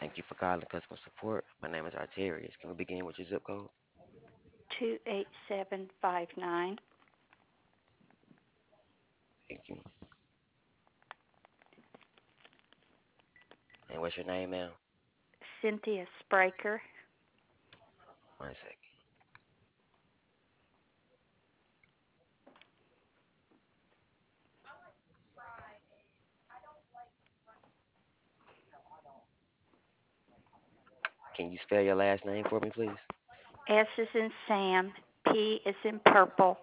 Thank you for calling customer support. My name is Arterius. Can we begin with your zip code? 28759. Thank you. And what's your name, ma'am? Cynthia Spraker. One second. Can you spell your last name for me, please? S is in Sam. P is in purple.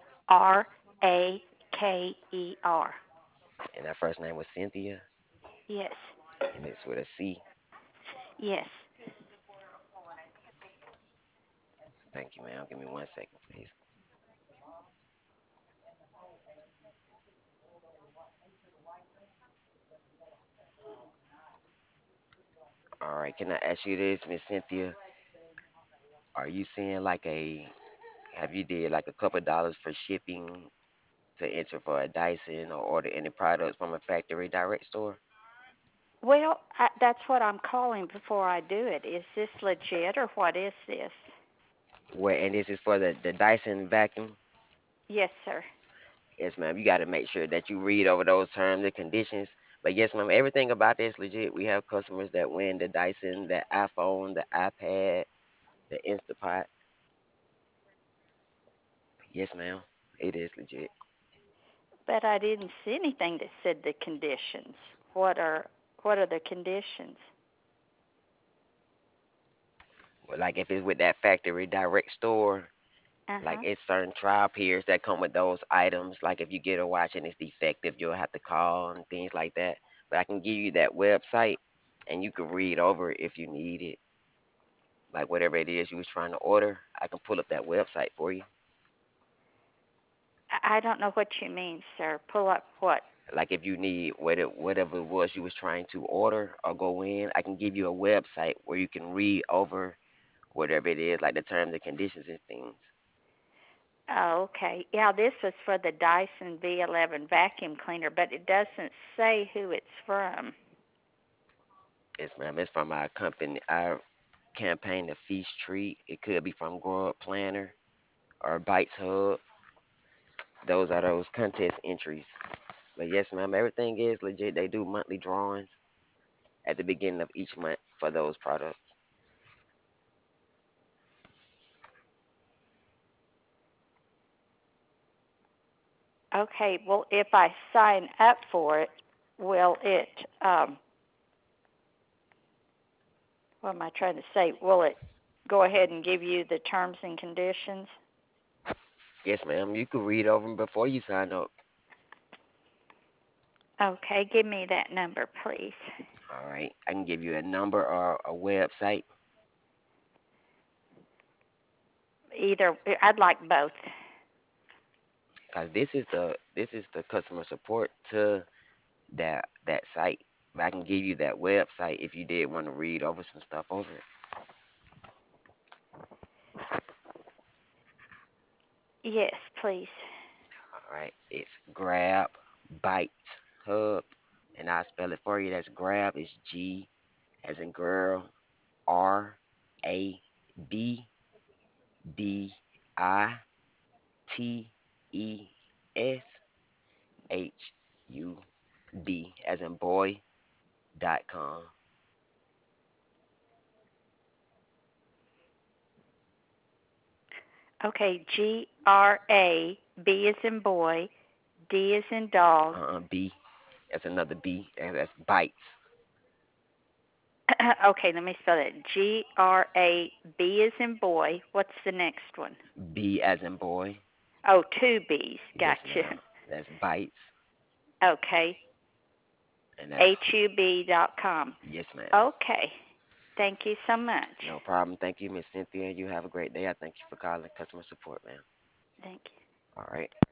Raker. And that first name was Cynthia, Yes. and it's with a C. Yes. Thank you, ma'am. Give me 1 second, please. All right. Can I ask you this, Miss Cynthia? Are you seeing like have you did like a couple dollars for shipping to enter for a Dyson or order any products from a factory direct store? Well, that's what I'm calling before I do it. Is this legit or what is this? Where and this is for the Dyson vacuum? Yes, sir. Yes, ma'am. You got to make sure that you read over those terms and conditions. But yes, ma'am, everything about this legit. We have customers that win the Dyson, the iPhone, the iPad, the Instapot. Yes, ma'am. It is legit. But I didn't see anything that said the conditions. What are the conditions? But like if it's with that factory direct store, like Uh-huh. it's certain trial periods that come with those items. Like if you get a watch and it's defective, you'll have to call and things like that. But I can give you that website and you can read over it if you need it. Like whatever it is you was trying to order, I can pull up that website for you. I don't know what you mean, sir. Pull up what? Like if you need whatever it was you was trying to order or go in, I can give you a website where you can read over whatever it is, like the terms and conditions and things. Oh, okay. Yeah, this was for the Dyson V11 vacuum cleaner, but it doesn't say who it's from. Yes, ma'am. It's from our company, our campaign, the Feast Treat. It could be from Grow Up Planner or Bites Hub. Those are those contest entries. But yes, ma'am, everything is legit. They do monthly drawings at the beginning of each month for those products. Okay, well, if I sign up for it, will it, what am I trying to say? Will it go ahead and give you the terms and conditions? Yes, ma'am. You could read over them before you sign up. Okay, give me that number, please. All right. I can give you a number or a website. Either, I'd like both. Cause this is the customer support to that site. But I can give you that website if you did want to read over some stuff over it. Yes, please. All right, it's Grab Bites Hub, and I spell it for you. That's Grab is G as in girl, RABBITESHUB as in boy.com. Okay, GRAB is in boy, D is in dog. B. That's another B. And that's bites. Okay, let me spell that. GRAB is in boy. What's the next one? B as in boy. Oh, two B's. Yes, Gotcha. ma'am. That's bites. Okay, And that's HUB.com. yes, ma'am. Okay, thank you so much. No problem. Thank you, Miss Cynthia. You have a great day. I thank you for calling customer support, ma'am. Thank you. All right.